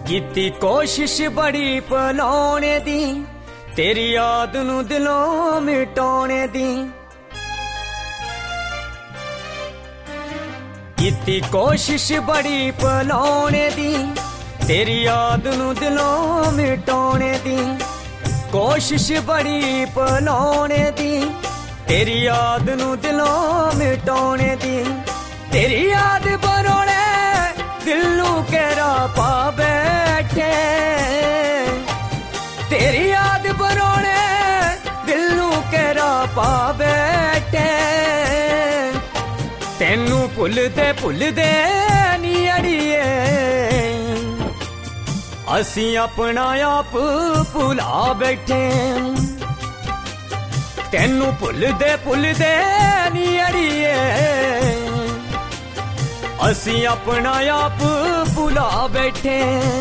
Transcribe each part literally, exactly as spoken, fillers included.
कीती कोशिश बड़ी भुलाने दी, तेरी याद नू दिलों मिटाने दी। कीती कोशिश बड़ी भुलाने दी, तेरी याद नू दिलों मिटाने दी। कोशिश बड़ी भुलाने दी, तेरी याद नू दिलों मिटाने दी। तेरी याद बरोड़े दिल नू केरा पा बैठे, तेरी याद बरोड़े दिल नू केरा पा बैठे। तेनू भुलदे भुलदे नी अड़िए, असी अपना आप भुला बैठे। तेनू भुलदे भुलदे नी अड़िए, असी अपना आप भुला बैठे।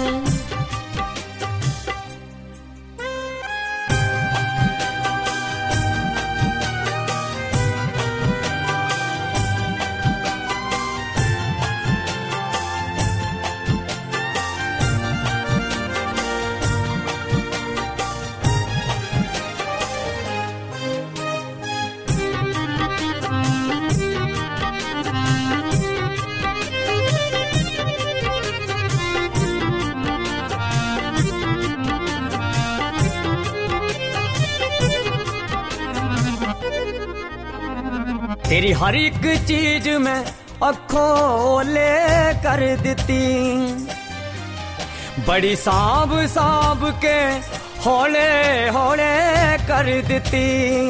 तेरी हर एक चीज मैं अखों ले कर देती, बड़ी सांभ सांभ के हौले हौले कर देती।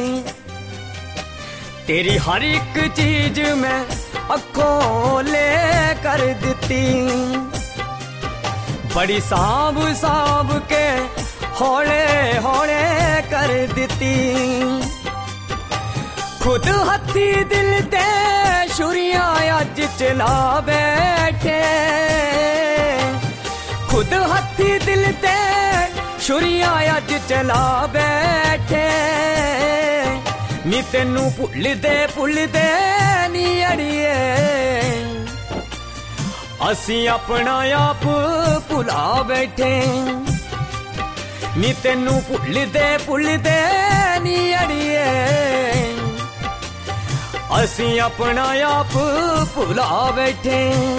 तेरी हर एक चीज मैं अखों ले कर देती, बड़ी सांभ सांभ के हौले हौले कर देती। खुद हथी दिल ते छुरियां अज चला बैठे, खुद हथी दिल ते छुरियां अज चला बैठे। नी तेनू भुलदे भुलदे नी अड़िए, असी अपना आप भुला बैठे। नी तेनू भुलदे भुलदे नी अड़िए, असी अपना आप भुला बैठे।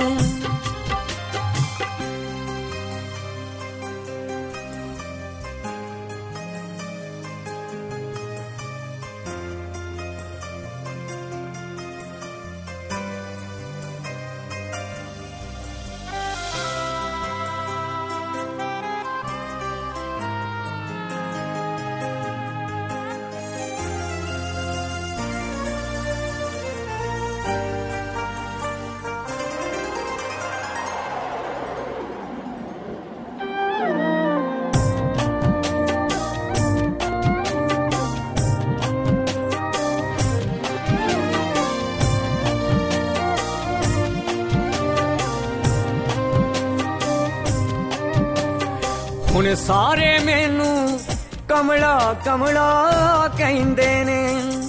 हुण सारे मैनू कमला कमला कहंदे ने,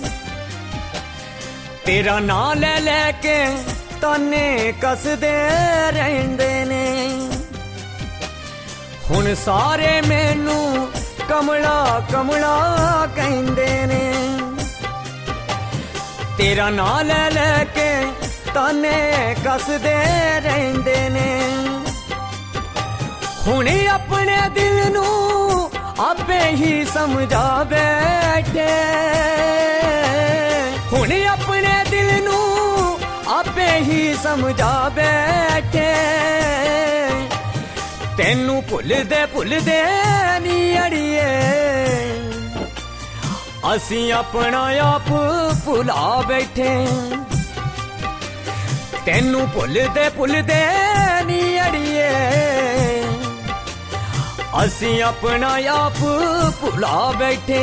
तेरा नां ले लेके ताने कसदे रहिंदे ने। हुण सारे मैनू कमला कमला कहंदे ने, तेरा नां ले लेके ताने कसदे रहिंदे ने। हुण अपने दिल नू आपे ही समझा बैठे, हुण अपने दिल नू आपे ही समझा बैठे। तेनू भुलदे भुलदे नी अड़िए, असी अपना आप भुला बैठे। तेनू भुलदे भुलदे नी अड़िए, असी अपना आप भुला बैठे।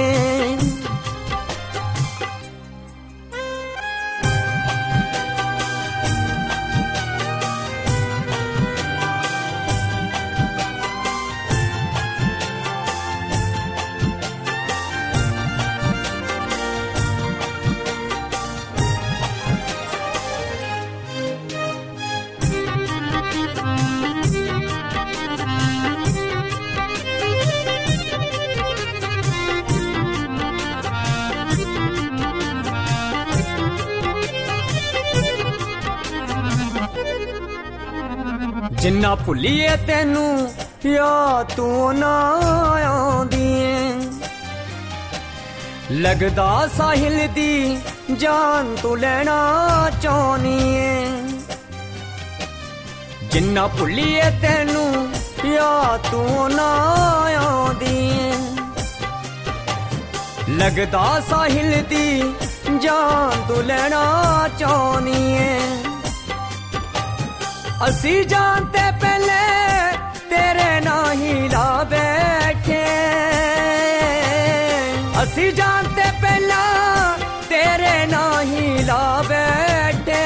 जिन्ना भुलिए तेनू या तू ना आंदी लगदा साहिल दी जान तू लेना चाहनी है जिन्ना भुलिए तेनू या तू ना आंदी लगदा साहिल दी जान तू लेना चाहनी है असी जानते पहले तेरे ना ही ला बैठे असी जानते पहला तेरे ना ही ला बैठे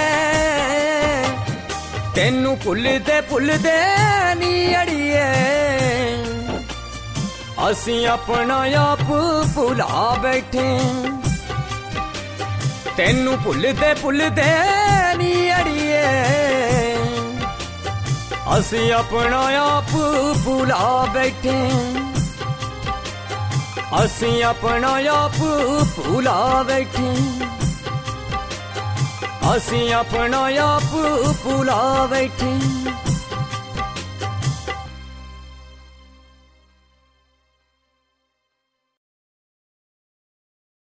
तेनू भुलदे भुलदे नी अड़िए असी अपना आप भुला बैठे तेनू भुलदे भुलदे नी अड़िए असी अपना आप भुला बैठे असी अपना आप भुला बैठे असी अपना आप भुला बैठे।